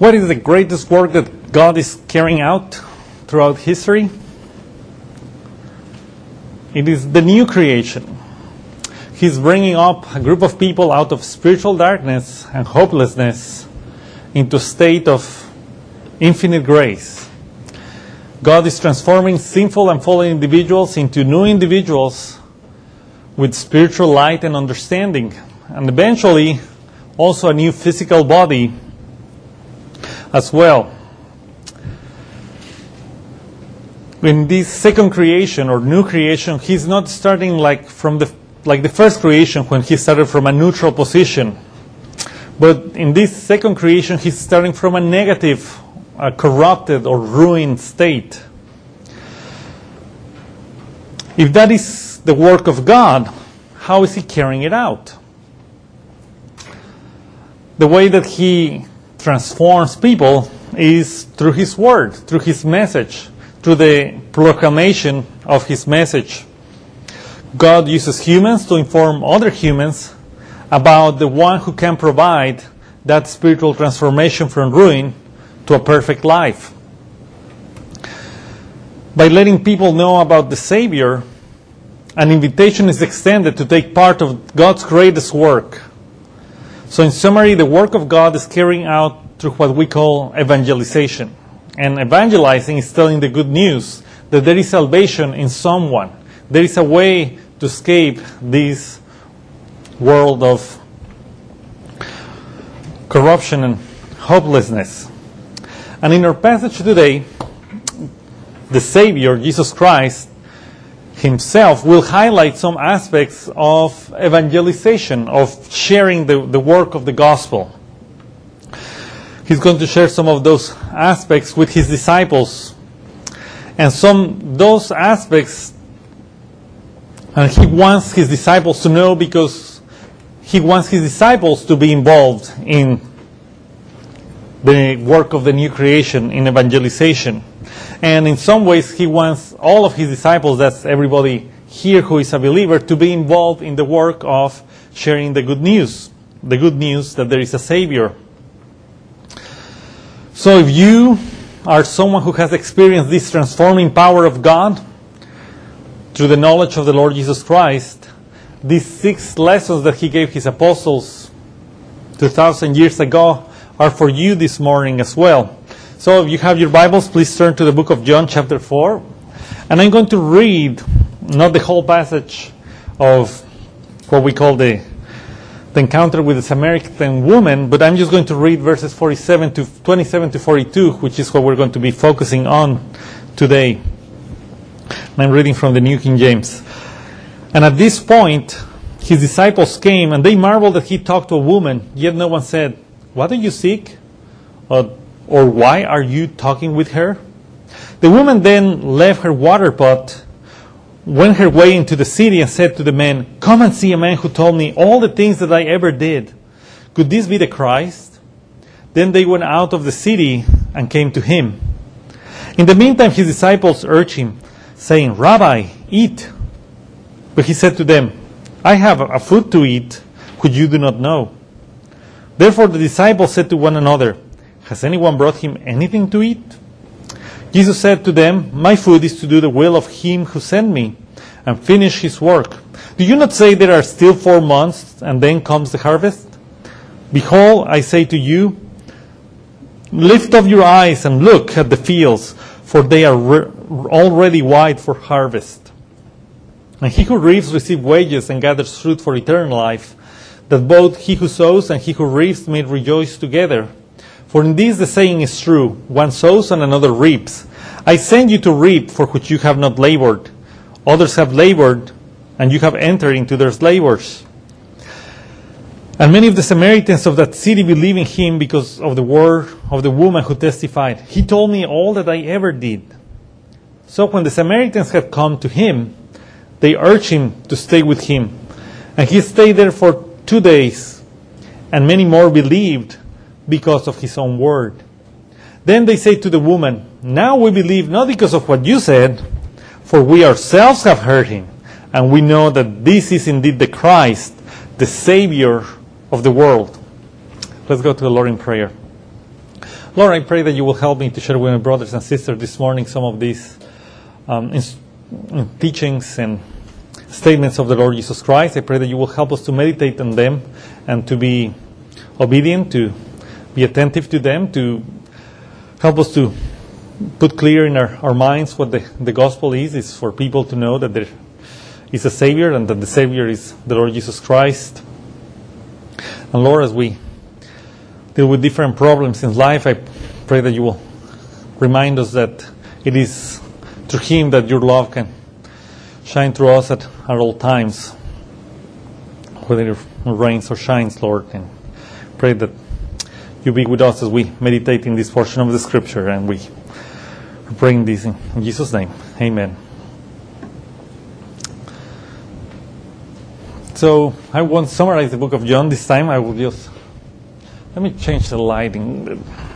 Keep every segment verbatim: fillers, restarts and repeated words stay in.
What is the greatest work that God is carrying out throughout history? It is the new creation. He's bringing up a group of people out of spiritual darkness and hopelessness into a state of infinite grace. God is transforming sinful and fallen individuals into new individuals with spiritual light and understanding, and eventually also a new physical body as well. In this second creation or new creation, he's not starting like from the like the first creation when he started from a neutral position. But in this second creation, he's starting from a negative, a corrupted or ruined state. If that is the work of God, how is he carrying it out? The way that he transforms people is through his word, through his message, through the proclamation of his message. God uses humans to inform other humans about the one who can provide that spiritual transformation from ruin to a perfect life. By letting people know about the Savior, an invitation is extended to take part of God's greatest work. So in summary, the work of God is carrying out through what we call evangelization. And evangelizing is telling the good news that there is salvation in someone. There is a way to escape this world of corruption and hopelessness. And in our passage today, the Savior, Jesus Christ, himself will highlight some aspects of evangelization, of sharing the, the work of the gospel. He's going to share some of those aspects with his disciples. And some those aspects, and he wants his disciples to know because he wants his disciples to be involved in the work of the new creation, in evangelization. And in some ways, he wants all of his disciples, that's everybody here who is a believer, to be involved in the work of sharing the good news. The good news that there is a Savior. So if you are someone who has experienced this transforming power of God through the knowledge of the Lord Jesus Christ, these six lessons that he gave his apostles two thousand years ago are for you this morning as well. So if you have your Bibles, please turn to the book of John chapter four. And I'm going to read, not the whole passage of what we call the, the encounter with the Samaritan woman, but I'm just going to read verses forty-seven to twenty-seven to forty-two, which is what we're going to be focusing on today. I'm reading from the New King James. And at this point, his disciples came, and they marveled that he talked to a woman, yet no one said, "What do you seek?" Or, or "Why are you talking with her?" The woman then left her water pot, went her way into the city, and said to the men, "Come and see a man who told me all the things that I ever did. Could this be the Christ?" Then they went out of the city and came to him. In the meantime, his disciples urged him, saying, "Rabbi, eat." But he said to them, "I have a food to eat which you do not know." Therefore the disciples said to one another, "Has anyone brought him anything to eat?" Jesus said to them, "My food is to do the will of him who sent me and finish his work. Do you not say there are still four months and then comes the harvest? Behold, I say to you, lift up your eyes and look at the fields, for they are re- already white for harvest. And he who reaps receives wages and gathers fruit for eternal life, that both he who sows and he who reaps may rejoice together. For in this the saying is true, one sows and another reaps. I send you to reap for which you have not labored. Others have labored, and you have entered into their labors." And many of the Samaritans of that city believed in him because of the word of the woman who testified, "He told me all that I ever did." So when the Samaritans had come to him, they urged him to stay with him. And he stayed there for two days, and many more believed because of his own word. Then they say to the woman, "Now we believe not because of what you said, for we ourselves have heard him, and we know that this is indeed the Christ, the Savior of the world." Let's go to the Lord in prayer. Lord, I pray that you will help me to share with my brothers and sisters this morning some of these um, ins- teachings and statements of the Lord Jesus Christ. I pray that you will help us to meditate on them and to be obedient, to be attentive to them, to help us to put clear in our, our minds what the, the gospel is. It's for people to know that there is a Savior and that the Savior is the Lord Jesus Christ. And Lord, as we deal with different problems in life, I pray that you will remind us that it is through Him that your love can shine through us at, at all times, whether it rains or shines, Lord. And pray that you be with us as we meditate in this portion of the Scripture, and we bring this in, in Jesus' name. Amen. So I won't summarize the book of John this time. I will just let me change the lighting.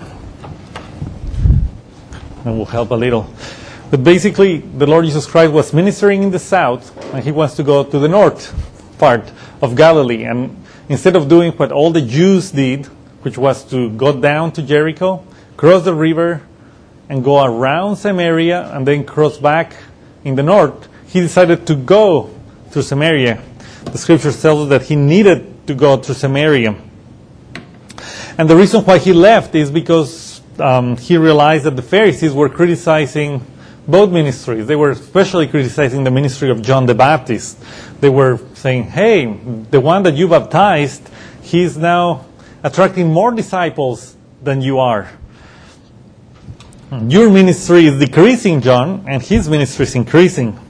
It will help a little. But basically, the Lord Jesus Christ was ministering in the south, and He wants to go to the north part of Galilee. And instead of doing what all the Jews did, which was to go down to Jericho, cross the river, and go around Samaria, and then cross back in the north, He decided to go through Samaria. The Scripture tells us that He needed to go through Samaria. And the reason why He left is because um, He realized that the Pharisees were criticizing both ministries. They were especially criticizing the ministry of John the Baptist. They were saying, hey, the one that you baptized, he's now attracting more disciples than you are. Your ministry is decreasing, John, and his ministry is increasing.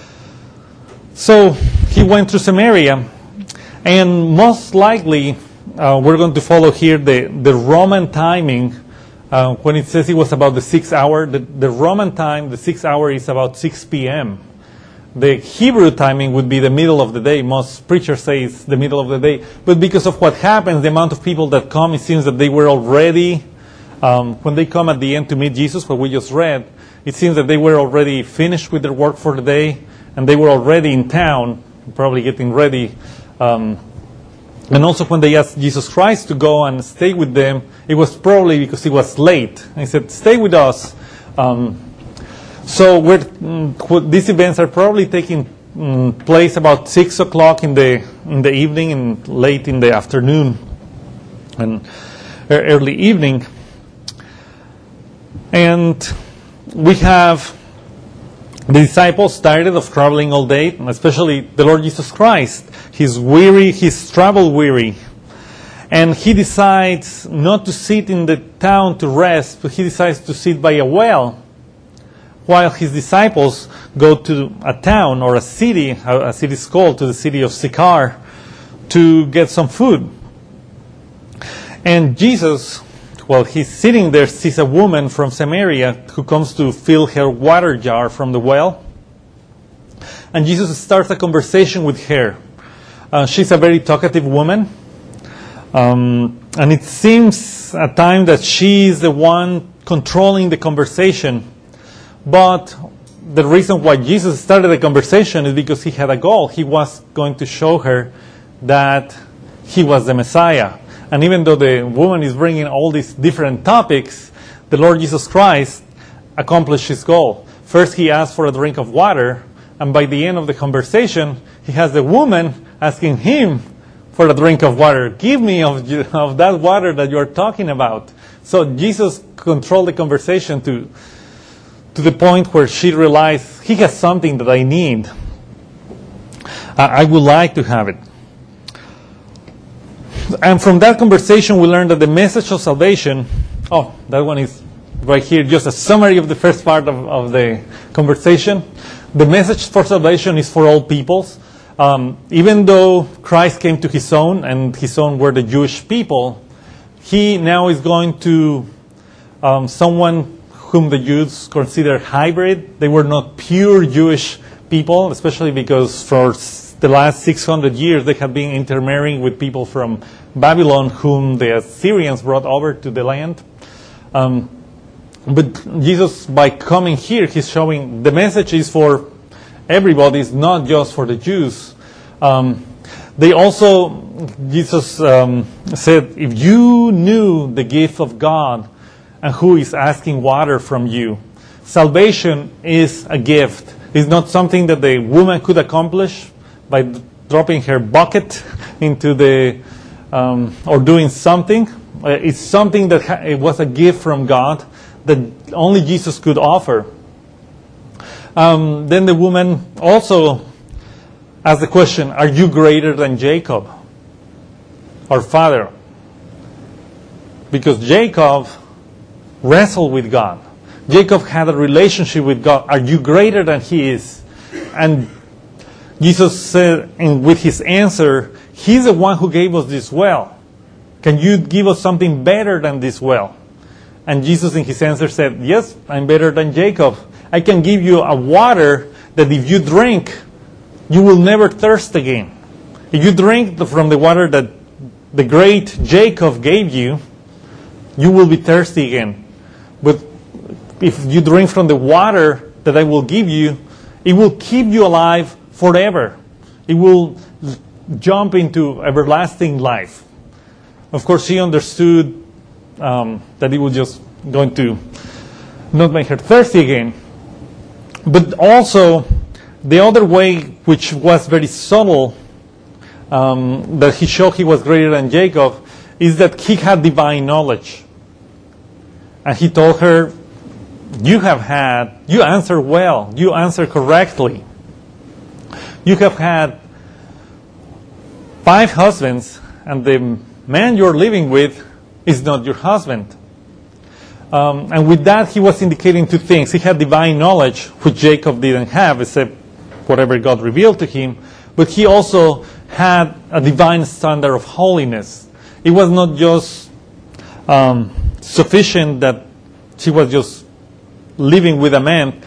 So he went to Samaria, and most likely uh, we're going to follow here the, the Roman timing. Uh, when it says it was about the sixth hour, the, the Roman time, the sixth hour is about six p.m. The Hebrew timing would be the middle of the day. Most preachers say it's the middle of the day. But because of what happens, the amount of people that come, it seems that they were already, um, when they come at the end to meet Jesus, what we just read, it seems that they were already finished with their work for the day, and they were already in town, probably getting ready. Um, And also when they asked Jesus Christ to go and stay with them, it was probably because He was late. And He said, stay with us. Um, so we're, mm, these events are probably taking mm, place about six o'clock in the in the evening and late in the afternoon and early evening. And we have the disciples tired of traveling all day, especially the Lord Jesus Christ. He's weary, he's travel weary. And He decides not to sit in the town to rest, but He decides to sit by a well, while His disciples go to a town or a city, a city is called, to the city of Sychar, to get some food. And Jesus, while He's sitting there, sees a woman from Samaria who comes to fill her water jar from the well. And Jesus starts a conversation with her. Uh, she's a very talkative woman. Um, and it seems at times that she is the one controlling the conversation. But the reason why Jesus started the conversation is because He had a goal. He was going to show her that He was the Messiah. And even though the woman is bringing all these different topics, the Lord Jesus Christ accomplished His goal. First, He asked for a drink of water, and by the end of the conversation, He has the woman asking Him for a drink of water. Give me of, of that water that you're talking about. So Jesus controlled the conversation to, to the point where she realized, He has something that I need. I, I would like to have it. And from that conversation, we learned that the message of salvation, oh, that one is right here, just a summary of the first part of, of the conversation. The message for salvation is for all peoples. Um, even though Christ came to His own, and His own were the Jewish people, He now is going to um, someone whom the Jews consider hybrid. They were not pure Jewish people, especially because for the last six hundred years they have been intermarrying with people from Babylon, whom the Assyrians brought over to the land. Um, but Jesus, by coming here, He's showing the message is for everybody, it's not just for the Jews. Um, they also, Jesus um, said, if you knew the gift of God and who is asking water from you. Salvation is a gift. It's not something that the woman could accomplish by d- dropping her bucket into the, um, or doing something. Uh, it's something that ha- it was a gift from God that only Jesus could offer. Um, then the woman also asked the question, are you greater than Jacob, our father? Because Jacob wrestled with God. Jacob had a relationship with God. Are you greater than he is? And Jesus said in, with his answer, he's the one who gave us this well. Can you give us something better than this well? And Jesus in his answer said, yes, I'm better than Jacob. I can give you a water that if you drink, you will never thirst again. If you drink from the water that the great Jacob gave you, you will be thirsty again. But if you drink from the water that I will give you, it will keep you alive forever. It will jump into everlasting life. Of course, she understood um, that it was just going to not make her thirsty again. But also, the other way, which was very subtle, um, that he showed he was greater than Jacob, is that he had divine knowledge. And he told her, you have had, you answer well, you answer correctly. You have had five husbands, and the man you're living with is not your husband. Um, and with that, he was indicating two things. He had divine knowledge, which Jacob didn't have, except whatever God revealed to him. But he also had a divine standard of holiness. It was not just um, sufficient that she was just living with a man.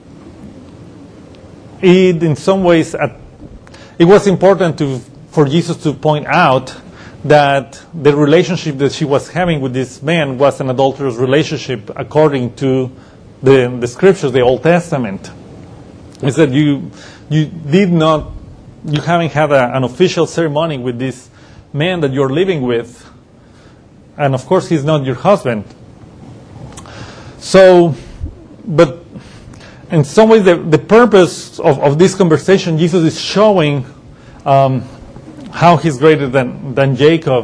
It, in some ways, it was important to, for Jesus to point out that the relationship that she was having with this man was an adulterous relationship according to the, the scriptures, the Old Testament. He said, you, you did not, you haven't had a, an official ceremony with this man that you're living with. And of course, he's not your husband. So, but in some ways, the, the purpose of, of this conversation, Jesus is showing um, how he's greater than, than Jacob.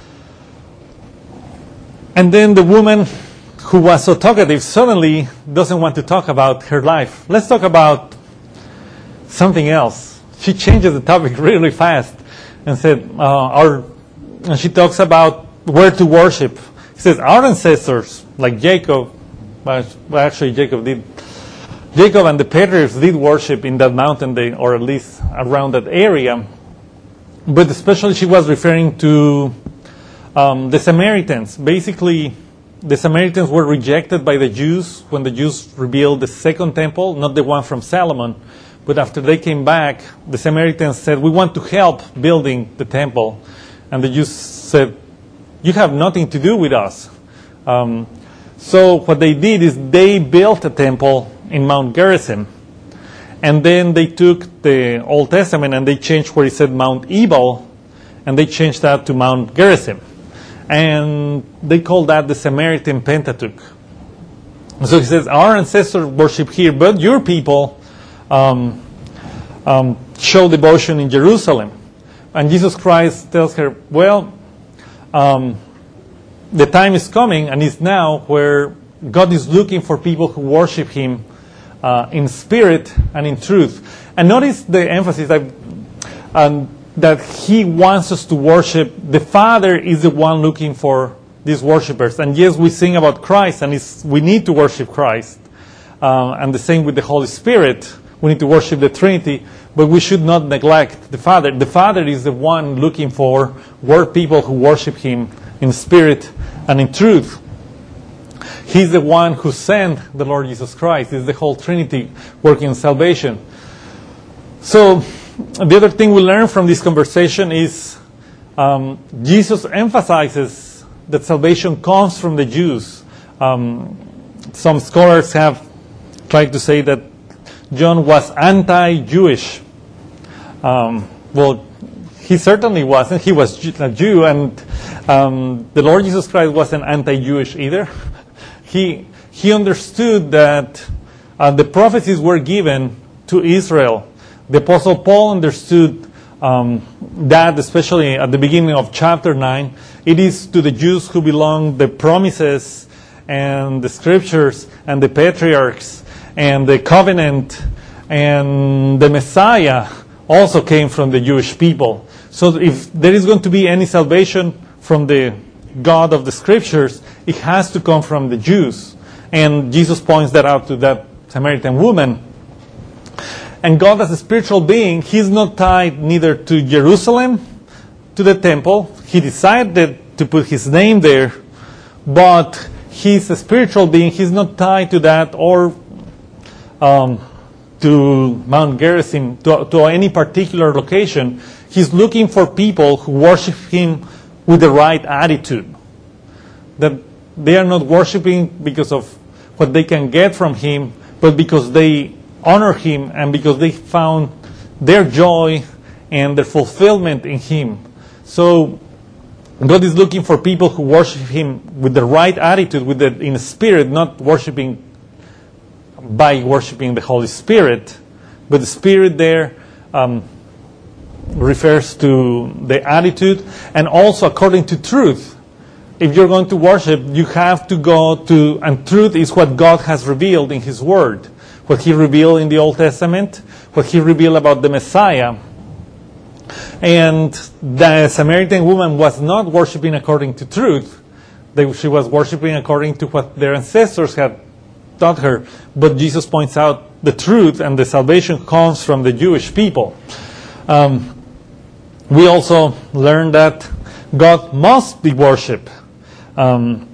And then the woman who was so talkative suddenly doesn't want to talk about her life. Let's talk about something else. She changes the topic really fast and said, uh, our, and she talks about where to worship. He says, our ancestors, like Jacob, well, actually Jacob did, Jacob and the patriarchs did worship in that mountain, they, or at least around that area. But especially she was referring to um, the Samaritans. Basically, the Samaritans were rejected by the Jews when the Jews rebuilt the second temple, not the one from Solomon. But after they came back, the Samaritans said, we want to help building the temple. And the Jews said, you have nothing to do with us. Um, so what they did is they built a temple in Mount Gerizim. And then they took the Old Testament and they changed where it said Mount Ebal, and they changed that to Mount Gerizim. And they called that the Samaritan Pentateuch. So he says, our ancestors worship here, but your people um, um, show devotion in Jerusalem. And Jesus Christ tells her, well, um, the time is coming, and it's now, where God is looking for people who worship Him Uh, in spirit and in truth. And notice the emphasis that, um, that he wants us to worship. The Father is the one looking for these worshipers. And yes, we sing about Christ, and it's, we need to worship Christ. Uh, and the same with the Holy Spirit. We need to worship the Trinity, but we should not neglect the Father. The Father is the one looking for word people who worship Him in spirit and in truth. He's the one who sent the Lord Jesus Christ. It's the whole Trinity working in salvation. So, the other thing we learn from this conversation is um, Jesus emphasizes that salvation comes from the Jews. Um, some scholars have tried to say that John was anti-Jewish. Um, well, he certainly wasn't. He was a Jew, and um, the Lord Jesus Christ wasn't anti-Jewish either. He, he understood that uh, the prophecies were given to Israel. The Apostle Paul understood um, that, especially at the beginning of chapter nine. It is to the Jews who belong the promises and the scriptures and the patriarchs and the covenant, and the Messiah also came from the Jewish people. So if there is going to be any salvation from the God of the scriptures, it has to come from the Jews. And Jesus points that out to that Samaritan woman. And God, as a spiritual being, He's not tied neither to Jerusalem, to the temple. He decided to put His name there, but He's a spiritual being. He's not tied to that, or um, to Mount Gerizim, to, to any particular location. He's looking for people who worship Him with the right attitude. That they are not worshiping because of what they can get from Him, but because they honor Him and because they found their joy and their fulfillment in Him. So God is looking for people who worship Him with the right attitude, with the, in spirit, not worshiping by worshiping the Holy Spirit. But the Spirit there um, refers to the attitude, and also according to truth. If you're going to worship, you have to go to, and truth is what God has revealed in His Word. What He revealed in the Old Testament, what He revealed about the Messiah. And the Samaritan woman was not worshiping according to truth. They, she was worshiping according to what their ancestors had taught her. But Jesus points out the truth, and the salvation comes from the Jewish people. Um, we also learn that God must be worshipped. Um,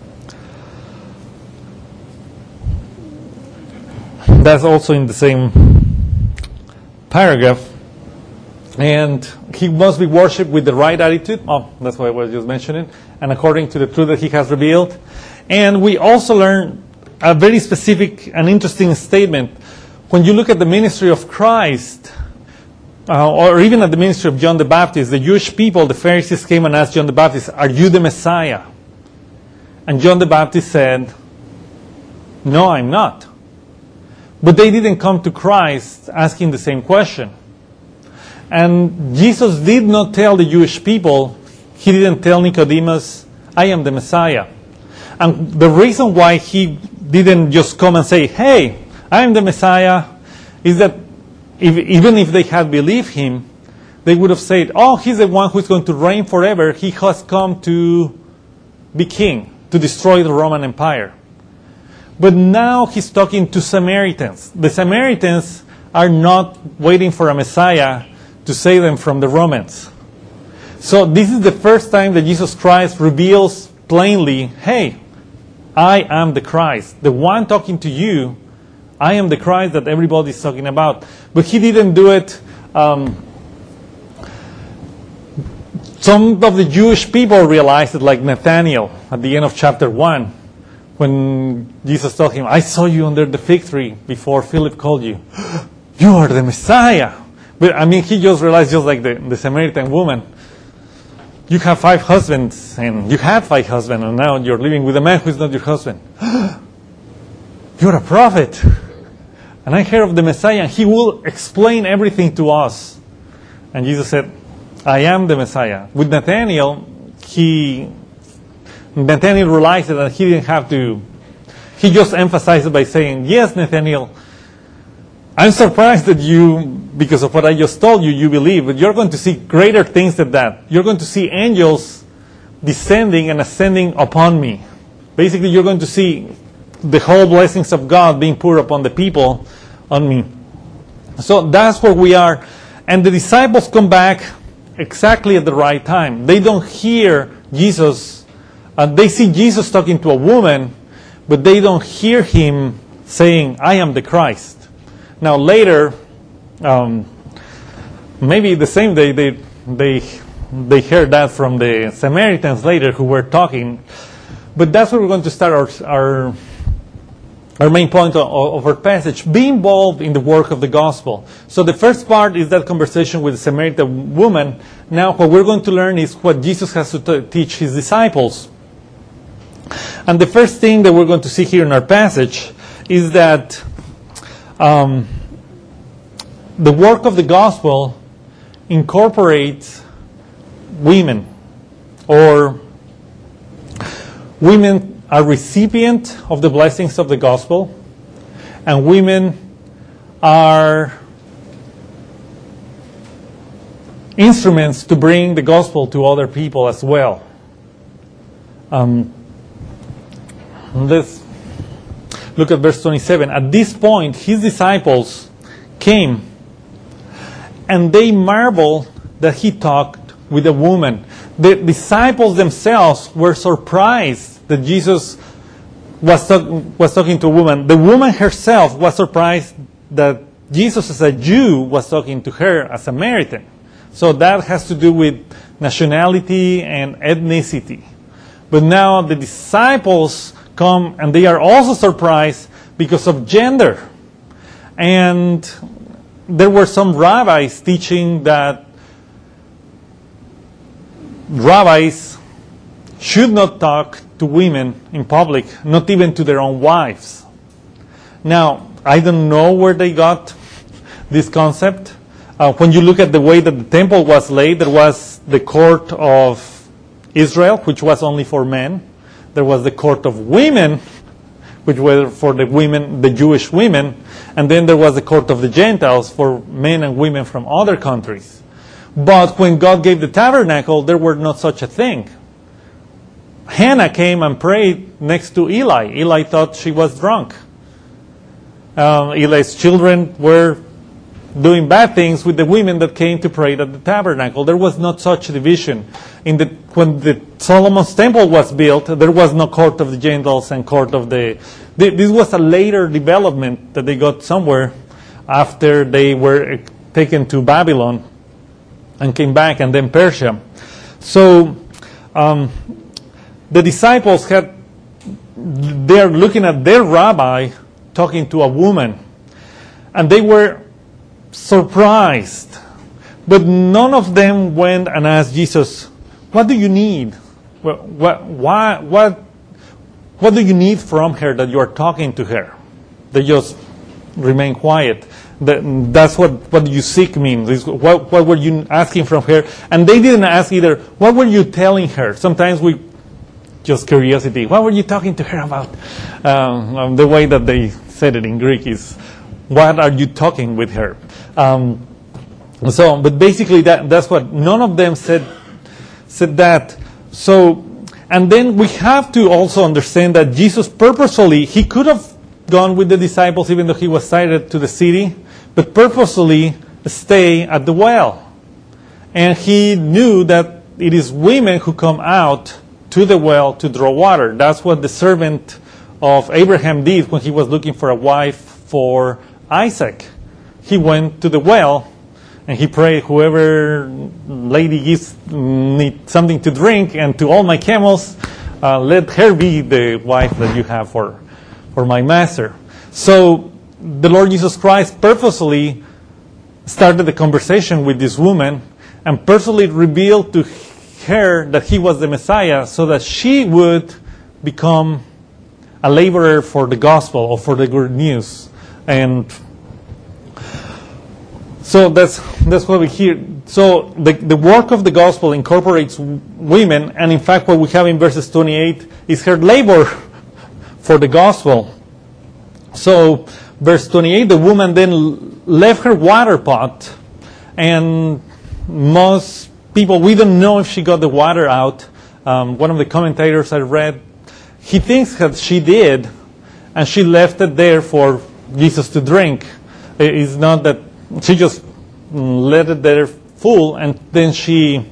that's also in the same paragraph. And He must be worshipped with the right attitude. Oh, that's what I was just mentioning. And according to the truth that He has revealed. And we also learn a very specific and interesting statement. When you look at the ministry of Christ, uh, or even at the ministry of John the Baptist, the Jewish people, the Pharisees came and asked John the Baptist, "Are you the Messiah?" And John the Baptist said, "No, I'm not." But they didn't come to Christ asking the same question. And Jesus did not tell the Jewish people, He didn't tell Nicodemus, "I am the Messiah." And the reason why He didn't just come and say, "Hey, I am the Messiah," is that if, even if they had believed Him, they would have said, "Oh, He's the one who's going to reign forever. He has come to be king, to destroy the Roman Empire." But now He's talking to Samaritans. The Samaritans are not waiting for a Messiah to save them from the Romans. So this is the first time that Jesus Christ reveals plainly, "Hey, I am the Christ. The one talking to you, I am the Christ that everybody is talking about." But He didn't do it. Um, some of the Jewish people realized it, like Nathanael at the end of chapter one, when Jesus told him, "I saw you under the fig tree before Philip called you. You are the Messiah." But I mean, he just realized, just like the, the Samaritan woman, you have five husbands, and you had five husbands, and now you're living with a man who is not your husband. You're a prophet. And I heard of the Messiah, and He will explain everything to us. And Jesus said, "I am the Messiah." With Nathanael, he, Nathanael realized that he didn't have to, he just emphasized it by saying, "Yes, Nathanael, I'm surprised that you, because of what I just told you, you believe, but you're going to see greater things than that. You're going to see angels descending and ascending upon me." Basically, you're going to see the whole blessings of God being poured upon the people, on me. So that's where we are. And the disciples come back exactly at the right time. They don't hear Jesus. Uh, they see Jesus talking to a woman, but they don't hear Him saying, "I am the Christ." Now later, um, maybe the same day, they they they heard that from the Samaritans later who were talking. But that's where we're going to start our our, our main point of, of our passage. Be involved in the work of the gospel. So the first part is that conversation with the Samaritan woman. Now what we're going to learn is what Jesus has to t- teach His disciples. And the first thing that we're going to see here in our passage is that um, the work of the gospel incorporates women, or women are recipient of the blessings of the gospel, and women are instruments to bring the gospel to other people as well. Um, let's look at verse twenty-seven. At this point, his disciples came, and they marveled that he talked with a woman. The disciples themselves were surprised that Jesus was, talk, was talking to a woman. The woman herself was surprised that Jesus, as a Jew, was talking to her, a Samaritan. So that has to do with nationality and ethnicity. But now the disciples come, and they are also surprised because of gender. And there were some rabbis teaching that rabbis should not talk to women in public, not even to their own wives. Now, I don't know where they got this concept. Uh, when you look at the way that the temple was laid, there was the court of Israel, which was only for men. There was the court of women, which were for the women, the Jewish women. And then there was the court of the Gentiles for men and women from other countries. But when God gave the tabernacle, there were not such a thing. Hannah came and prayed next to Eli. Eli thought she was drunk. Um, Eli's children were doing bad things with the women that came to pray at the tabernacle. There was not such a division. In the, when the Solomon's temple was built, there was no court of the Gentiles and court of the... This was a later development that they got somewhere after they were taken to Babylon and came back, and then Persia. So um, the disciples had, they're looking at their rabbi talking to a woman, and they were surprised. But none of them went and asked Jesus, what do you need? What, what, why, what, what do you need from her that you are talking to her? They just remain quiet. That's what, what you seek means. What, what were you asking from her? And they didn't ask either, what were you telling her? Sometimes we, just curiosity, what were you talking to her about? Um, the way that they said it in Greek is, what are you talking with her? Um, so, but basically that, that's what, none of them said, said that. So, and then we have to also understand that Jesus purposefully, he could have gone with the disciples even though he was cited to the city, but purposefully stay at the well. And he knew that it is women who come out to the well to draw water. That's what the servant of Abraham did when he was looking for a wife for Isaac. He went to the well and he prayed, whoever lady gives me something to drink, and to all my camels, uh, let her be the wife that you have for, for my master. So the Lord Jesus Christ purposely started the conversation with this woman and personally revealed to her that he was the Messiah, so that she would become a laborer for the gospel or for the good news. And so that's that's what we hear. So the, the work of the gospel incorporates women, and in fact what we have in verses twenty-eight is her labor for the gospel. So verse twenty-eight, the woman then left her water pot, and most people, we don't know if she got the water out. Um, one of the commentators I read, he thinks that she did, and she left it there for Jesus to drink. It's not that she just let it there full, and then she,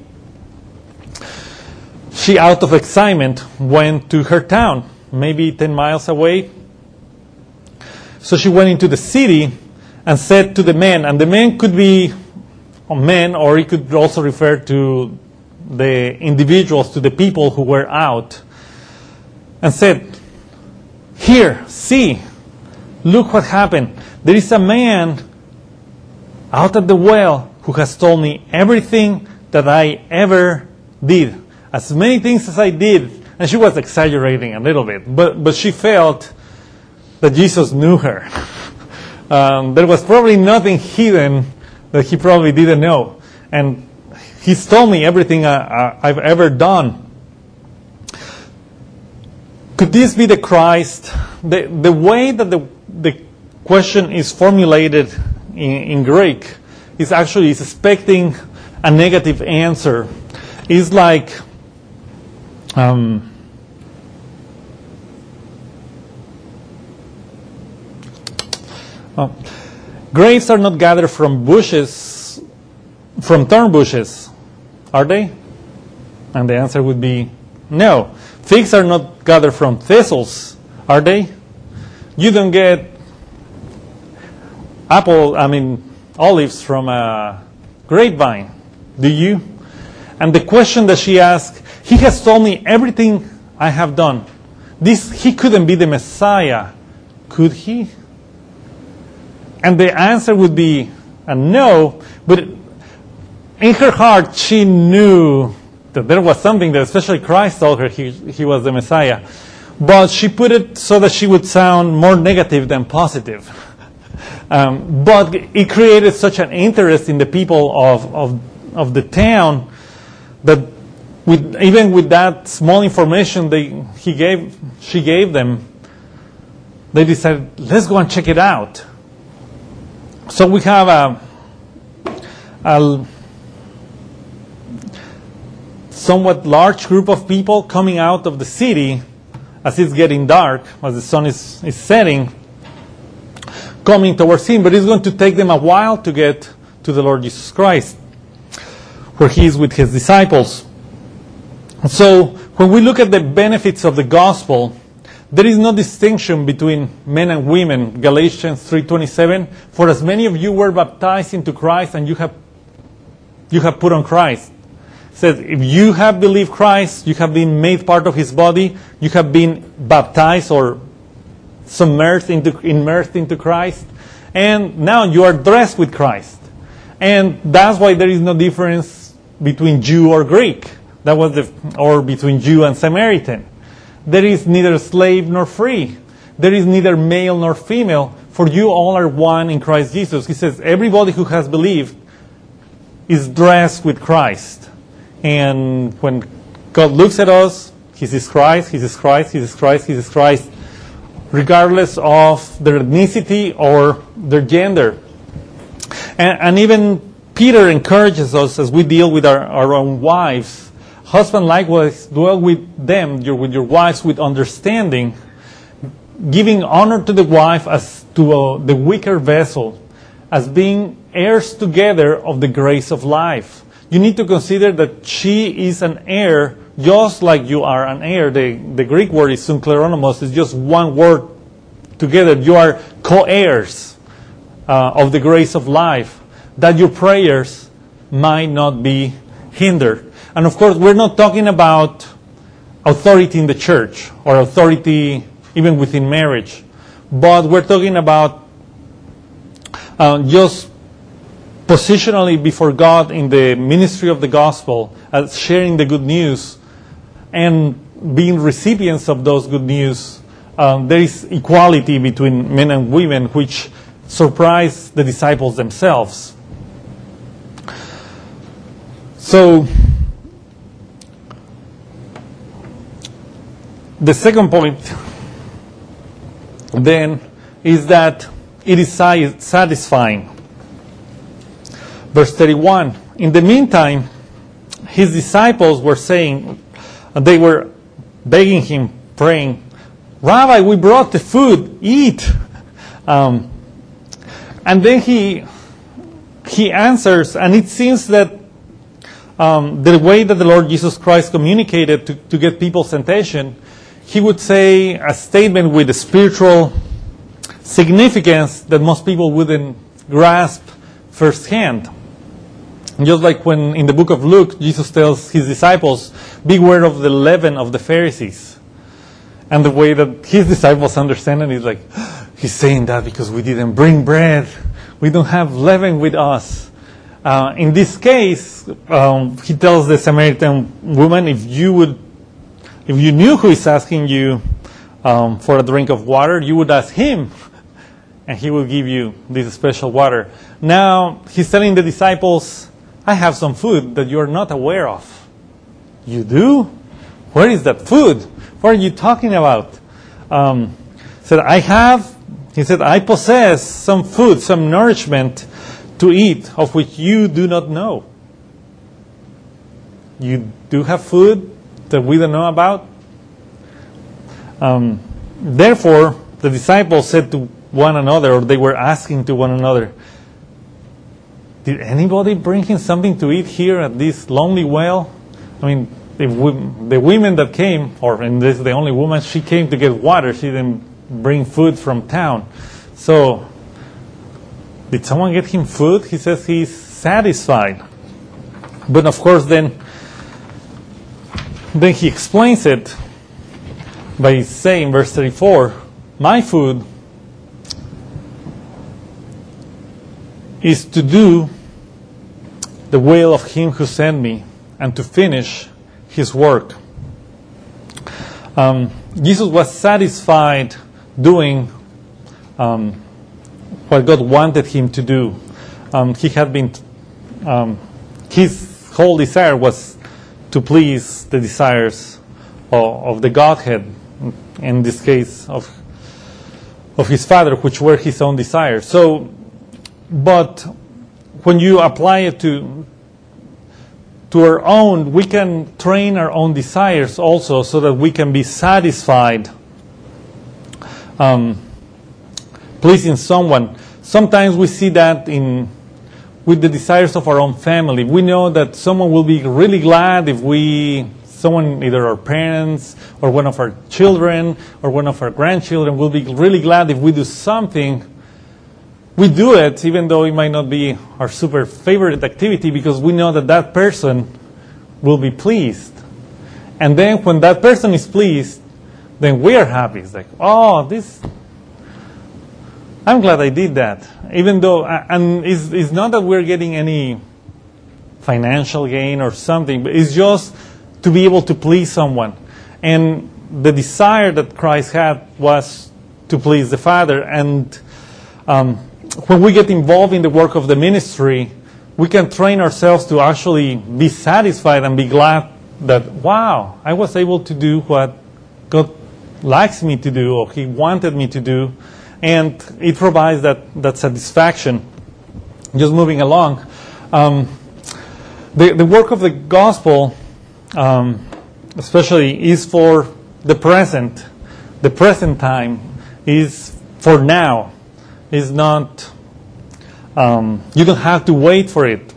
she out of excitement went to her town, maybe ten miles away. So she went into the city and said to the men, and the men could be men, or it could also refer to the individuals, to the people who were out, and said, here, see, look what happened. There is a man out at the well who has told me everything that I ever did. As many things as I did, And she was exaggerating a little bit, but, but she felt that Jesus knew her. Um, there was probably nothing hidden that he probably didn't know. And he's told me everything I, I, I've ever done. Could this be the Christ? The, the way that the, the question is formulated in, in Greek is actually is expecting a negative answer. It's like um, oh, grapes are not gathered from bushes, from thorn bushes, are they? And the answer would be no. Figs are not gathered from thistles, are they? You don't get apple, I mean, olives from a grapevine, do you? And the question that she asked, he has told me everything I have done. This, he couldn't be the Messiah, could he? And the answer would be a no, but in her heart she knew that there was something that especially Christ told her he, he was the Messiah. But she put it so that she would sound more negative than positive. Um, but it created such an interest in the people of, of, of the town that with, even with that small information they, he gave, she gave them, they decided, let's go and check it out. So we have a, a somewhat large group of people coming out of the city as it's getting dark, as the sun is, is setting, coming towards him. But it's going to take them a while to get to the Lord Jesus Christ, where he is with his disciples. So when we look at the benefits of the gospel, there is no distinction between men and women. Galatians three twenty-seven, for as many of you were baptized into Christ and you have you have put on Christ. It says if you have believed Christ, you have been made part of his body, you have been baptized or submerged into immersed into Christ, and now you are dressed with Christ. And that's why there is no difference between Jew or Greek. That was the or between Jew and Samaritan. There is neither slave nor free. There is neither male nor female, for you all are one in Christ Jesus. He says everybody who has believed is dressed with Christ. And when God looks at us, he sees Christ, he sees Christ, he sees Christ, he sees Christ, regardless of their ethnicity or their gender. And, and even Peter encourages us as we deal with our, our own wives. Husband, likewise, dwell with them, your, with your wives, with understanding, giving honor to the wife as to uh, the weaker vessel, as being heirs together of the grace of life. You need to consider that she is an heir, just like you are an heir. The, the Greek word is sunkleronomos, it's just one word together. You are co-heirs uh, of the grace of life, that your prayers might not be hindered. And of course, we're not talking about authority in the church or authority even within marriage, but we're talking about uh, just positionally before God in the ministry of the gospel, as sharing the good news and being recipients of those good news. Um, there is equality between men and women, which surprised the disciples themselves. So, the second point, then, is that it is satisfying. Verse thirty-one, in the meantime, his disciples were saying, they were begging him, praying, Rabbi, we brought the food, eat. Um, and then he he answers, and it seems that um, the way that the Lord Jesus Christ communicated to, to get people's attention, he would say a statement with a spiritual significance that most people wouldn't grasp firsthand. Just like when in the book of Luke, Jesus tells his disciples, beware of the leaven of the Pharisees. And the way that his disciples understand it is like, he's saying that because we didn't bring bread. We don't have leaven with us. Uh, in this case, um, he tells the Samaritan woman, if you would if you knew who is asking you um, for a drink of water, you would ask him, and he will give you this special water. Now, he's telling the disciples, I have some food that you are not aware of. You do? Where is that food? What are you talking about? Um, said, I have, he said, I possess some food, some nourishment to eat of which you do not know. You do have food that we don't know about? Um, therefore, the disciples said to one another, or they were asking to one another, did anybody bring him something to eat here at this lonely well? I mean, the, the women that came, or in this the only woman, she came to get water. She didn't bring food from town. So, did someone get him food? He says he's satisfied. But of course, then, then he explains it by saying, verse thirty-four, my food is to do the will of him who sent me and to finish his work. Um, Jesus was satisfied doing um, what God wanted him to do. Um, he had been, um, his whole desire was to please the desires of, of the Godhead, in this case of of his Father, which were his own desires. So, but when you apply it to to our own, we can train our own desires also so that we can be satisfied um, pleasing someone. Sometimes we see that in with the desires of our own family. We know that someone will be really glad if we, someone, either our parents or one of our children or one of our grandchildren will be really glad if we do something. We do it even though it might not be our super favorite activity, because we know that that person will be pleased. And then when that person is pleased, then we are happy. It's like, oh, this, I'm glad I did that. Even though, and it's, it's not that we're getting any financial gain or something, but it's just to be able to please someone. And the desire that Christ had was to please the Father. And um, when we get involved in the work of the ministry, we can train ourselves to actually be satisfied and be glad that, wow, I was able to do what God likes me to do, or He wanted me to do. And it provides that, that satisfaction. Just moving along. Um, the, the work of the gospel, um, especially, is for the present. The present time is for now. Is not, um, you don't have to wait for it.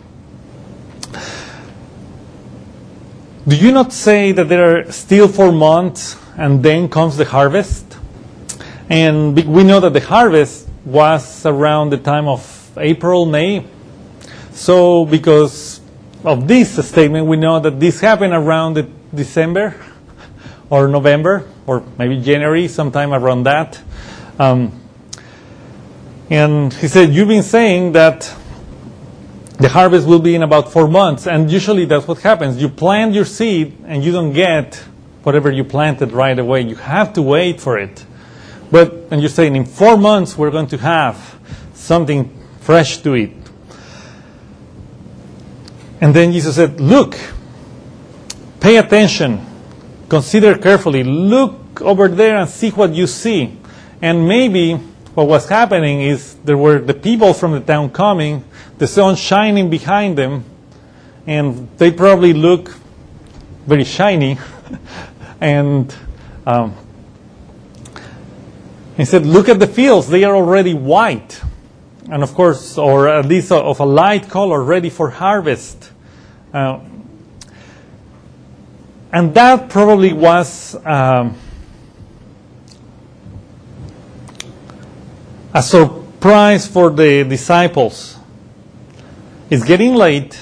Do you not say that there are still four months and then comes the harvest? And we know that the harvest was around the time of April, May. So because of this statement, we know that this happened around the December or November or maybe January, sometime around that. Um, And he said, you've been saying that the harvest will be in about four months. And usually that's what happens. You plant your seed and you don't get whatever you planted right away. You have to wait for it. But, and you're saying in four months we're going to have something fresh to eat. And then Jesus said, look, pay attention, consider carefully, look over there and see what you see. And maybe what was happening is there were the people from the town coming, the sun shining behind them, and they probably look very shiny. and um, he said, look at the fields, they are already white. And of course, or at least of a light color, ready for harvest. Uh, and that probably was Um, a surprise for the disciples. It's getting late,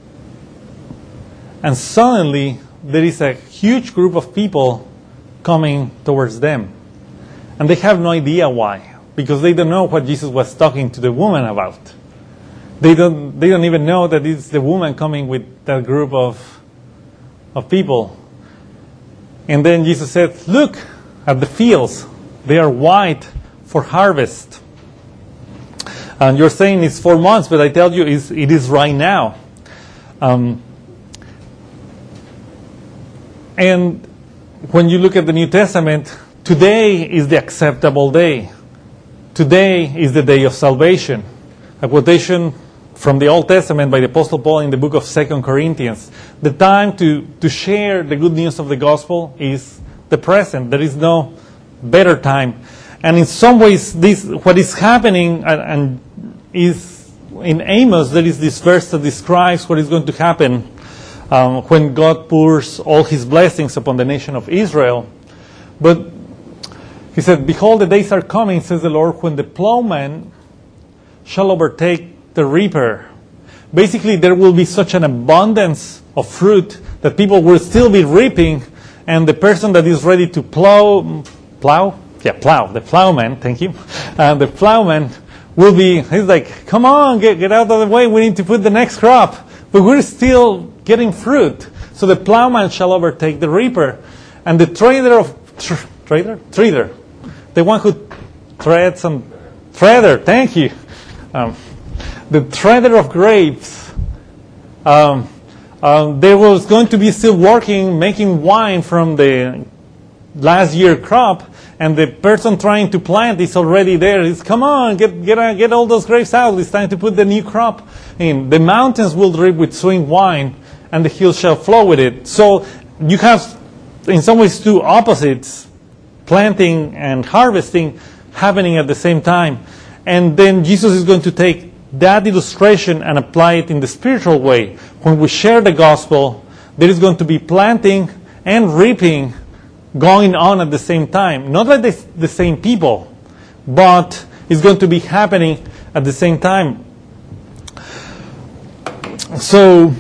and suddenly there is a huge group of people coming towards them. And they have no idea why, because they don't know what Jesus was talking to the woman about. They don't, they don't even know that it's the woman coming with that group of, of people. And then Jesus said, look at the fields. They are white for harvest. And you're saying it's four months, but I tell you it's, it is right now. Um, and when you look at the New Testament, today is the acceptable day. Today is the day of salvation. A quotation from the Old Testament by the Apostle Paul in the book of Second Corinthians. The time to, to share the good news of the gospel is the present. There is no better time. And in some ways, this what is happening and, and is in Amos, there is this verse that describes what is going to happen um, when God pours all his blessings upon the nation of Israel. But he said, behold, the days are coming, says the Lord, when the plowman shall overtake the reaper. Basically, there will be such an abundance of fruit that people will still be reaping, and the person that is ready to plow, plow? Yeah, plow, the plowman, thank you. And the plowman will be, he's like, come on, get, get out of the way, we need to put the next crop. But we're still getting fruit. So the plowman shall overtake the reaper. And the trader of, tr- trader? Trader. The one who treads on, treader, thank you. Um, the treader of grapes, um, um, there was going to be still working, making wine from the last year crop, and the person trying to plant is already there. He's, come on, get get uh, get all those grapes out. It's time to put the new crop in. The mountains will drip with sweet wine, and the hills shall flow with it. So you have, in some ways, two opposites, planting and harvesting, happening at the same time. And then Jesus is going to take that illustration and apply it in the spiritual way. When we share the gospel, there is going to be planting and reaping going on at the same time. Not like the, the same people, but it's going to be happening at the same time. So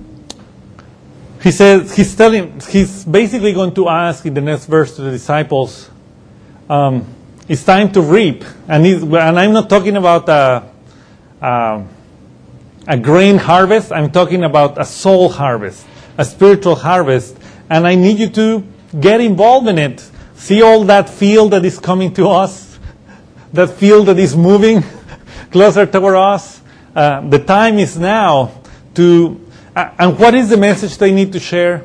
he says, he's telling, he's basically going to ask in the next verse to the disciples, um, it's time to reap. And, and I'm not talking about a, a, a grain harvest. I'm talking about a soul harvest, a spiritual harvest. And I need you to get involved in it. See all that field that is coming to us? That field that is moving closer toward us? Uh, the time is now to... Uh, and what is the message they need to share?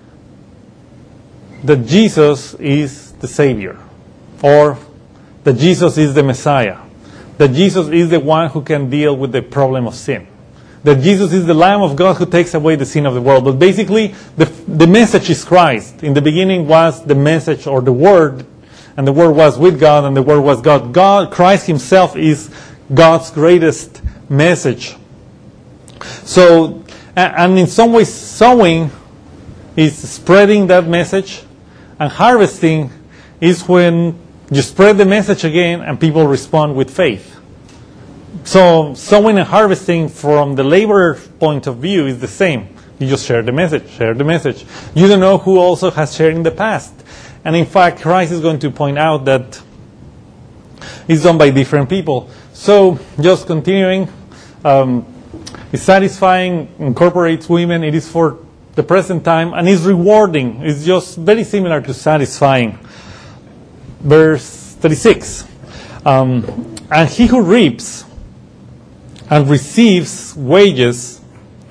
That Jesus is the Savior. Or that Jesus is the Messiah. That Jesus is the one who can deal with the problem of sin. That Jesus is the Lamb of God who takes away the sin of the world. But basically, the, the message is Christ. In the beginning was the message or the Word, and the Word was with God, and the Word was God. God, Christ himself is God's greatest message. So, and in some ways, sowing is spreading that message, and harvesting is when you spread the message again and people respond with faith. So sowing and harvesting from the laborer point of view is the same. You just share the message, share the message. You don't know who also has shared in the past. And in fact, Christ is going to point out that it's done by different people. So just continuing, um, it's satisfying, incorporates women, it is for the present time, and is rewarding. It's just very similar to satisfying. Verse thirty-six. Um, and he who reaps and receives wages.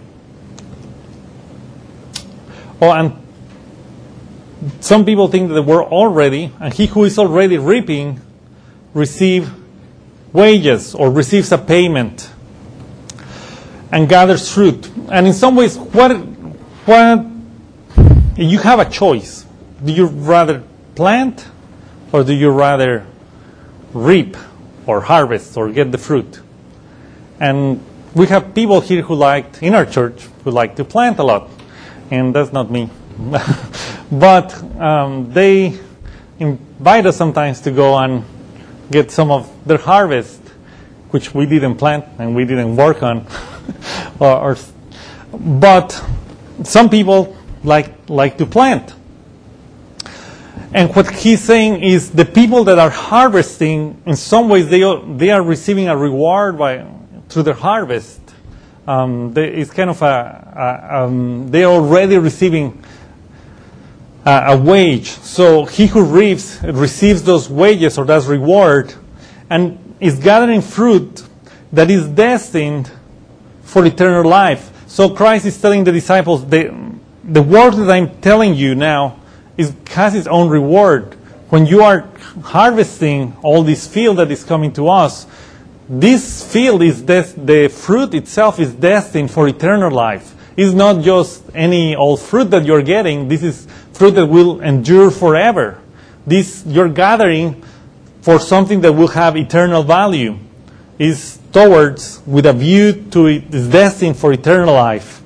Oh, and some people think that we're already, and he who is already reaping, receive wages or receives a payment and gathers fruit. And in some ways, what, what you have a choice. Do you rather plant or do you rather reap or harvest or get the fruit? And we have people here who like, in our church, who like to plant a lot. And that's not me. But um, they invite us sometimes to go and get some of their harvest, which we didn't plant and we didn't work on. or, or, but some people like like to plant. And what he's saying is the people that are harvesting, in some ways, they are, they are receiving a reward by through their harvest. Um, they, it's kind of a, a um, they are already receiving uh, a wage. So he who reaps receives those wages or that reward and is gathering fruit that is destined for eternal life. So Christ is telling the disciples, the, the word that I'm telling you now is, has its own reward. When you are harvesting all this field that is coming to us, this field is des- the fruit itself is destined for eternal life. It's not just any old fruit that you're getting. This is fruit that will endure forever. This you're gathering for something that will have eternal value. Is towards with a view to it is destined for eternal life.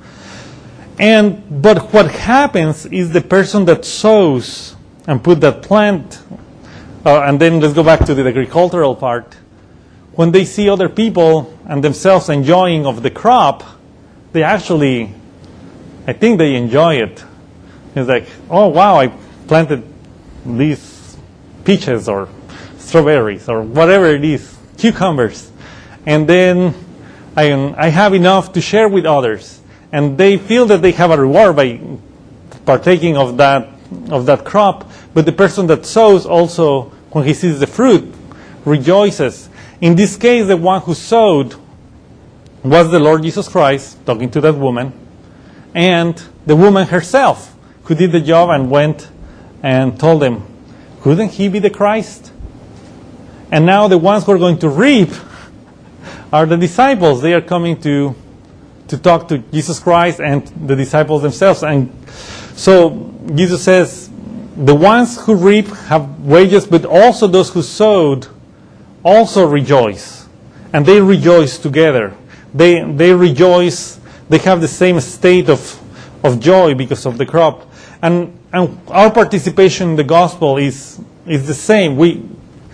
And but what happens is the person that sows and put that plant, uh, and then let's go back to the agricultural part. When they see other people and themselves enjoying of the crop, they actually, I think they enjoy it. It's like, oh wow, I planted these peaches or strawberries or whatever it is, cucumbers. And then I, I have enough to share with others. And they feel that they have a reward by partaking of that, of that crop. But the person that sows also, when he sees the fruit, rejoices. In this case, the one who sowed was the Lord Jesus Christ, talking to that woman, and the woman herself, who did the job and went and told them, couldn't he be the Christ? And now the ones who are going to reap are the disciples. They are coming to to talk to Jesus Christ and the disciples themselves. And so Jesus says, the ones who reap have wages, but also those who sowed also rejoice. And they rejoice together. They they rejoice. They have the same state of, of joy because of the crop. And and our participation in the gospel is is the same. We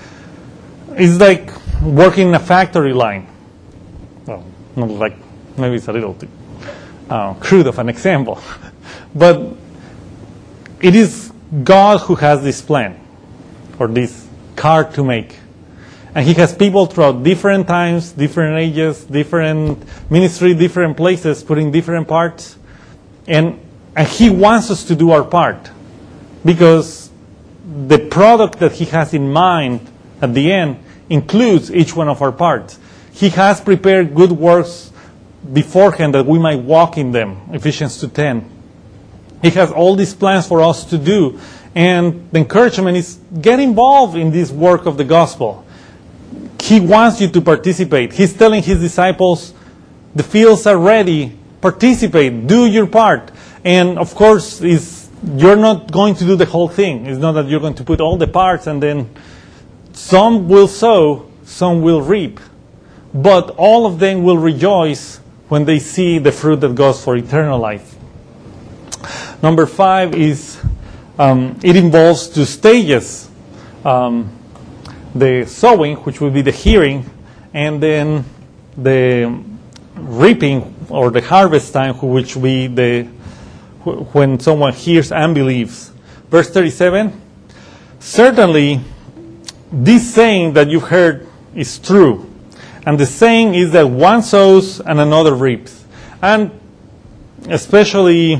it's like working in a factory line. Well, not like, maybe it's a little too uh, crude of an example. But it is God who has this plan, or this card to make. And He has people throughout different times, different ages, different ministry, different places, putting different parts. And, and He wants us to do our part. Because the product that He has in mind at the end includes each one of our parts. He has prepared good works beforehand that we might walk in them, Ephesians two ten. He has all these plans for us to do. And the encouragement is, get involved in this work of the gospel. He wants you to participate. He's telling His disciples, the fields are ready, participate, do your part. And of course, is you're not going to do the whole thing. It's not that you're going to put all the parts and then some will sow, some will reap. But all of them will rejoice when they see the fruit that goes for eternal life. Number five is, um, it involves two stages. Um, the sowing, which will be the hearing, and then the reaping, or the harvest time, which will be the, when someone hears and believes. Verse thirty-seven, certainly this saying that you've heard is true. And the saying is that one sows and another reaps. And especially,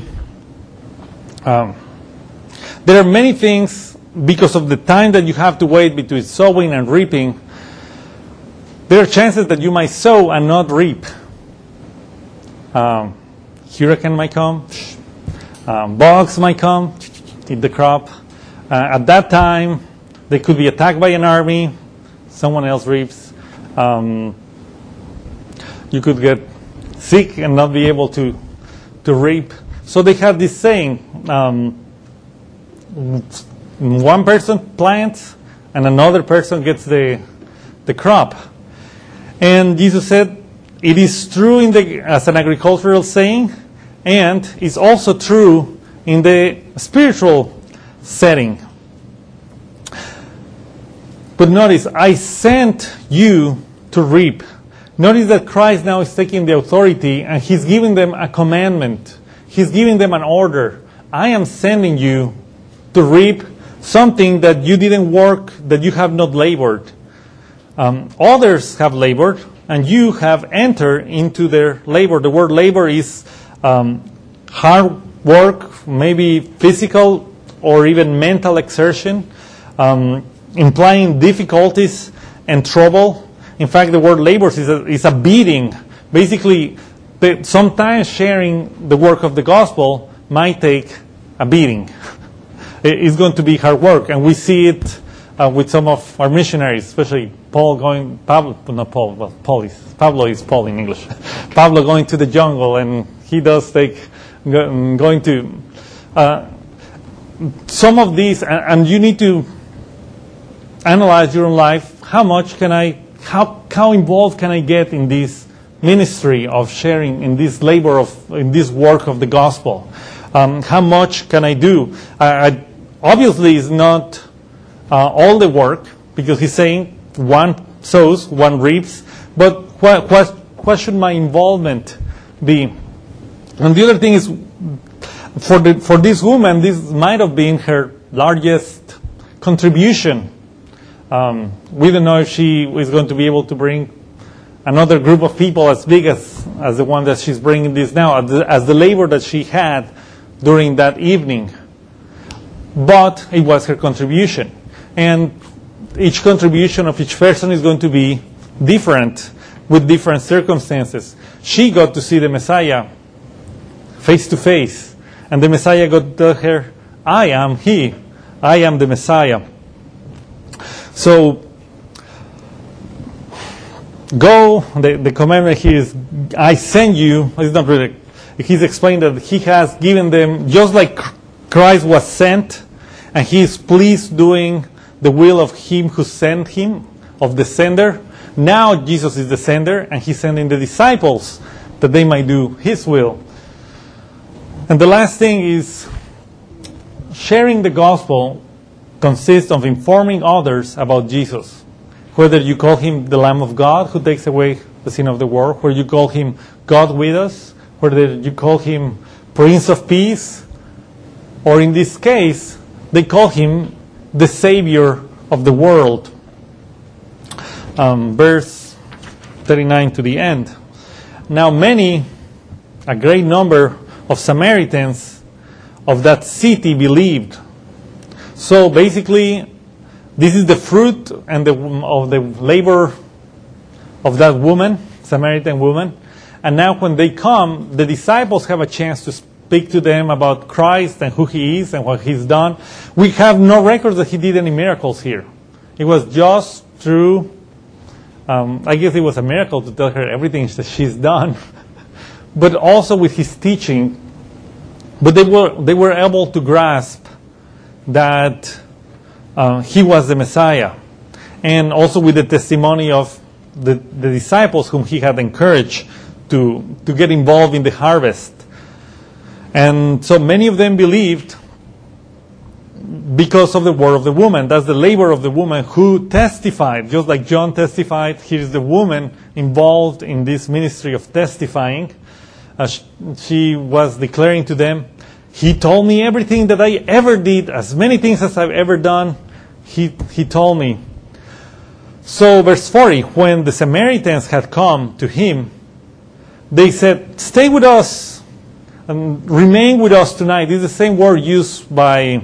um, there are many things, because of the time that you have to wait between sowing and reaping, there are chances that you might sow and not reap. Um, hurricane might come, um, bugs might come, eat the crop. Uh, at that time, they could be attacked by an army, someone else reaps. Um, you could get sick and not be able to to reap. So they have this saying, um, one person plants and another person gets the the crop. And Jesus said, it is true in the as an agricultural saying, and it's also true in the spiritual setting. But notice, I sent you to reap. Notice that Christ now is taking the authority and He's giving them a commandment. He's giving them an order. I am sending you to reap something that you didn't work, that you have not labored. Um, others have labored, and you have entered into their labor. The word labor is um, hard work, maybe physical or even mental exertion, um, implying difficulties and trouble. In fact, the word labors is a, is a beating. Basically, the, sometimes sharing the work of the gospel might take a beating. It's going to be hard work, and we see it uh, with some of our missionaries, especially Paul going, Pablo, not Paul, well, Paul is, Pablo is Paul in English. Pablo going to the jungle, and he does take, going to, uh, some of these, and, and you need to analyze your own life. How much can I, how, how involved can I get in this ministry of sharing, in this labor of, in this work of the gospel? Um, how much can I do? I, I, obviously, it's not uh, all the work, because he's saying one sows, one reaps. But what, what, what should my involvement be? And the other thing is, for the, for this woman, this might have been her largest contribution. Um, we don't know if she is going to be able to bring another group of people as big as, as the one that she's bringing this now, as the, as the labor that she had during that evening. But it was her contribution. And each contribution of each person is going to be different, with different circumstances. She got to see the Messiah face to face. And the Messiah got to tell her, I am He. I am the Messiah. So, go, the, the commandment here is, I send you. It's not really, he's explained that he has given them, just like Christ was sent, and he is pleased doing the will of him who sent him, of the sender. Now Jesus is the sender, and he's sending the disciples that they might do his will. And the last thing is, sharing the gospel consists of informing others about Jesus. Whether you call him the Lamb of God who takes away the sin of the world, whether you call him God with us, whether you call him Prince of Peace, or in this case, they call him the Savior of the world. Um, verse thirty-nine to the end. Now many, a great number of Samaritans of that city believed. So basically, this is the fruit and the, of the labor of that woman, Samaritan woman. And now when they come, the disciples have a chance to speak to them about Christ and who he is and what he's done. We have no records that he did any miracles here. It was just through, um, I guess it was a miracle to tell her everything that she's done, but also with his teaching. But they were, they were able to grasp that uh, he was the Messiah. And also with the testimony of the, the disciples whom he had encouraged to, to get involved in the harvest. And so many of them believed because of the word of the woman. That's the labor of the woman who testified. Just like John testified, here's the woman involved in this ministry of testifying. Uh, she, she was declaring to them, he told me everything that I ever did, as many things as I've ever done, he, he told me. So verse forty, when the Samaritans had come to him, they said, stay with us and remain with us tonight. This is the same word used by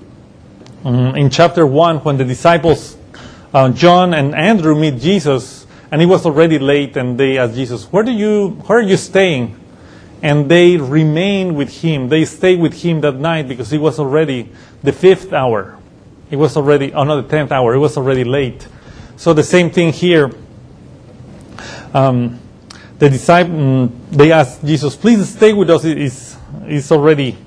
um, in chapter one when the disciples, uh, John and Andrew, meet Jesus, and it was already late, and they asked Jesus, where do you, where are you staying? And they remained with him. They stayed with him that night because it was already the fifth hour. It was already, oh no, the tenth hour. It was already late. So the same thing here. Um, the disciples, they asked Jesus, please stay with us. It's, it's already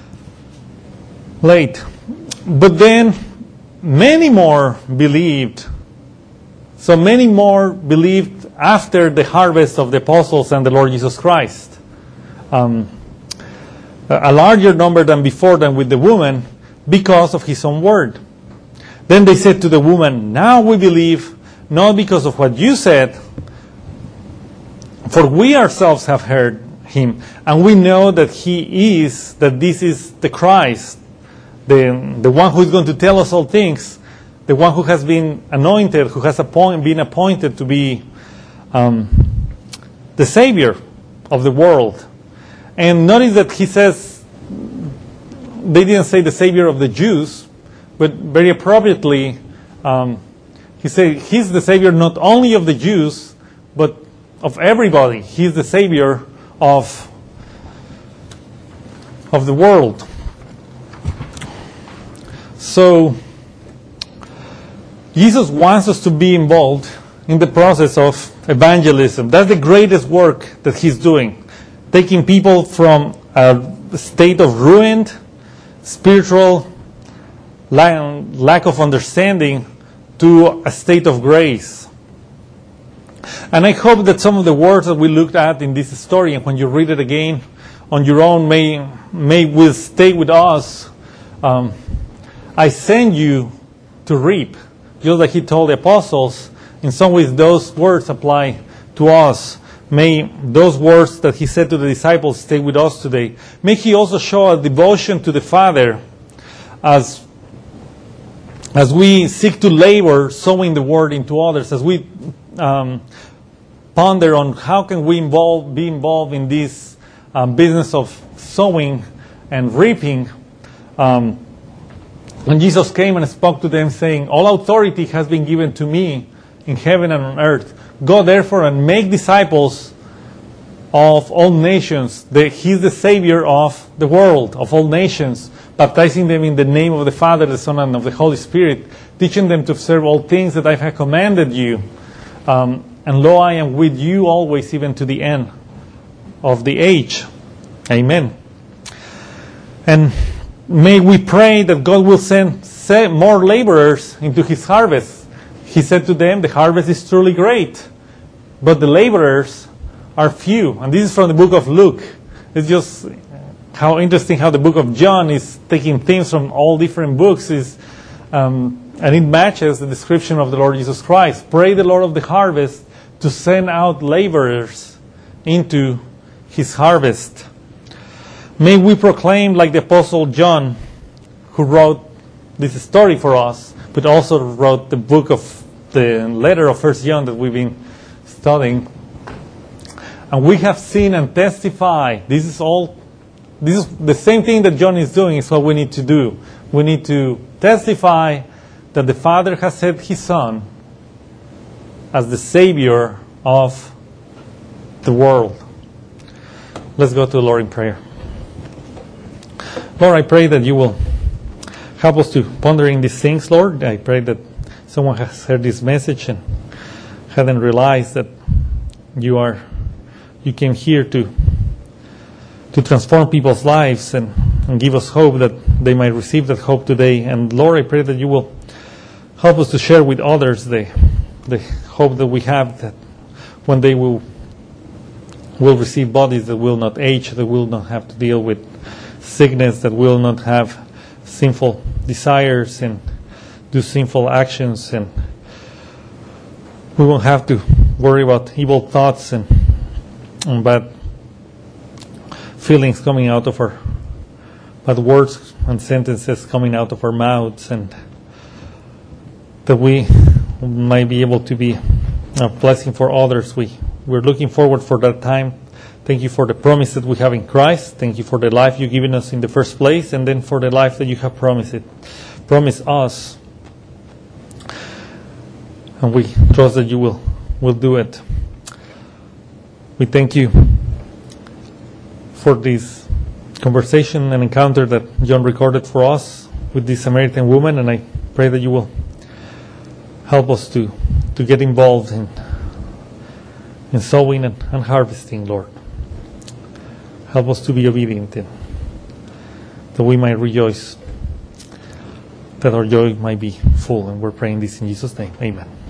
late. But then many more believed. So many more believed after the harvest of the apostles and the Lord Jesus Christ. Um, a larger number than before than with the woman because of his own word. Then they said to the woman, now we believe, not because of what you said, for we ourselves have heard him, and we know that he is, that this is the Christ, the, the one who is going to tell us all things, the one who has been anointed, who has appoint, been appointed to be um, the Savior of the world. And notice that he says, they didn't say the Savior of the Jews, but very appropriately, um, he said he's the Savior not only of the Jews, but of everybody. He's the Savior of, of the world. So, Jesus wants us to be involved in the process of evangelism. That's the greatest work that he's doing. Taking people from a state of ruined, spiritual lack of understanding to a state of grace. And I hope that some of the words that we looked at in this story, and when you read it again on your own, may, may will stay with us. Um, I send you to reap. Just like he told the apostles, in some ways those words apply to us. May those words that he said to the disciples stay with us today. May he also show a devotion to the Father as, as we seek to labor sowing the word into others, as we um, ponder on how can we involve, be involved in this um, business of sowing and reaping. Um, When Jesus came and spoke to them, saying, all authority has been given to me in heaven and on earth. Go therefore and make disciples of all nations. The, he's the Savior of the world, of all nations, baptizing them in the name of the Father, the Son, and of the Holy Spirit, teaching them to observe all things that I have commanded you. Um, and lo, I am with you always, even to the end of the age. Amen. And may we pray that God will send more laborers into his harvest. He said to them, the harvest is truly great, but the laborers are few. And this is from the book of Luke. It's just how interesting how the book of John is taking themes from all different books, is, um, and it matches the description of the Lord Jesus Christ. Pray the Lord of the harvest to send out laborers into his harvest. May we proclaim like the Apostle John, who wrote this story for us, but also wrote the book of the letter of First John that we've been studying. And we have seen and testified. This is all, this is the same thing that John is doing is what we need to do. We need to testify that the Father has sent his Son as the Savior of the world. Let's go to the Lord in prayer. Lord, I pray that you will help us to pondering these things, Lord. I pray that someone has heard this message and hadn't realized that you are, you came here to to transform people's lives and, and give us hope that they might receive that hope today. And Lord, I pray that you will help us to share with others the the hope that we have, that one day we'll will receive bodies that will not age, that will not have to deal with sickness, that will not have sinful desires and do sinful actions, and we won't have to worry about evil thoughts and, and bad feelings coming out of our, bad words and sentences coming out of our mouths, and that we might be able to be a blessing for others. We, we're looking forward for that time. Thank you for the promise that we have in Christ. Thank you for the life you've given us in the first place, and then for the life that you have promised it, promised us. And we trust that you will, will do it. We thank you for this conversation and encounter that John recorded for us with this Samaritan woman, and I pray that you will help us to, to get involved in, in sowing and, and harvesting, Lord. Help us to be obedient, and that we might rejoice, that our joy might be full. And we're praying this in Jesus' name. Amen.